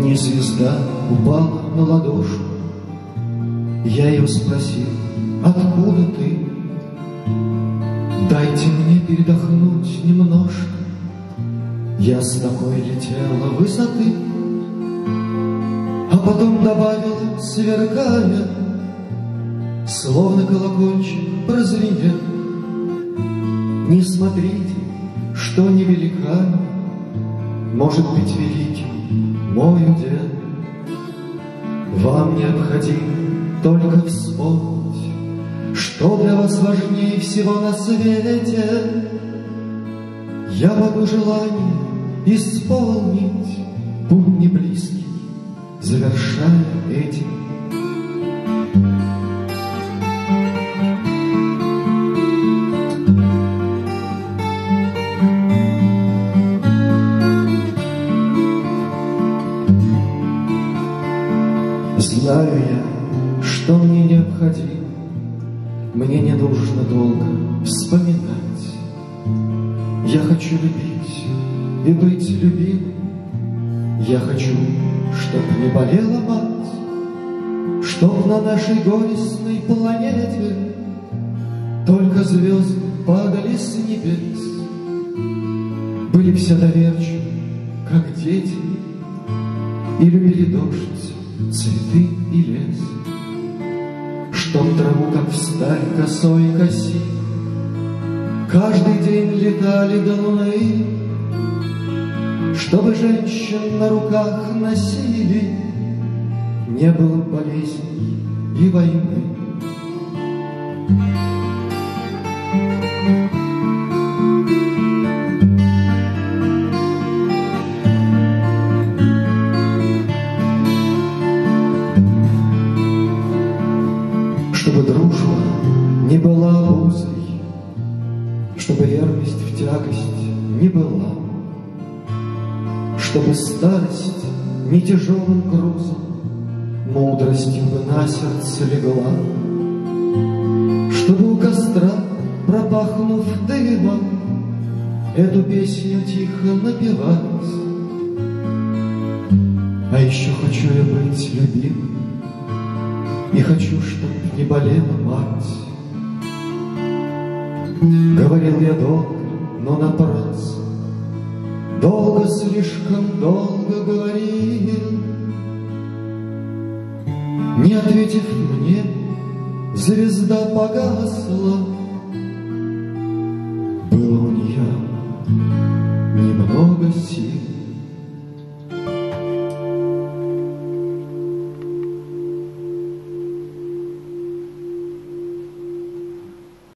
Мне звезда упала на ладошку. Я ее спросил: откуда ты? Дайте мне передохнуть немножко. Я с такой летела высоты. А потом добавил, сверкая, словно колокольчик прозвенел: не смотрите, что невелика, может быть великим мой удел. Вам необходимо только вспомнить, что для вас важнее всего на свете. Я могу желание исполнить, путь не близкий, завершая этим. Знаю я, что мне необходимо, мне не нужно долго вспоминать. Я хочу любить и быть любимым. Я хочу, чтоб не болела мать, чтоб на нашей горестной планете только звезды падали с небес, были все доверчивы, как дети, и любили дождь, цветы и лес, чтоб траву, как всталь, косой коси, каждый день летали до луны, чтобы женщин на руках носили, не было болезней и войны. Чтобы дружба не была обузой, чтобы верность в тягость не была, чтобы старость не тяжелым грузом мудростью бы на сердце легла, чтобы у костра, пропахнув дымом, эту песню тихо напевать. А еще хочу я быть любимым, и хочу, чтоб не болела мать. Говорил я долго, но напрасно, долго, слишком долго говорил. Не ответив мне, звезда погасла,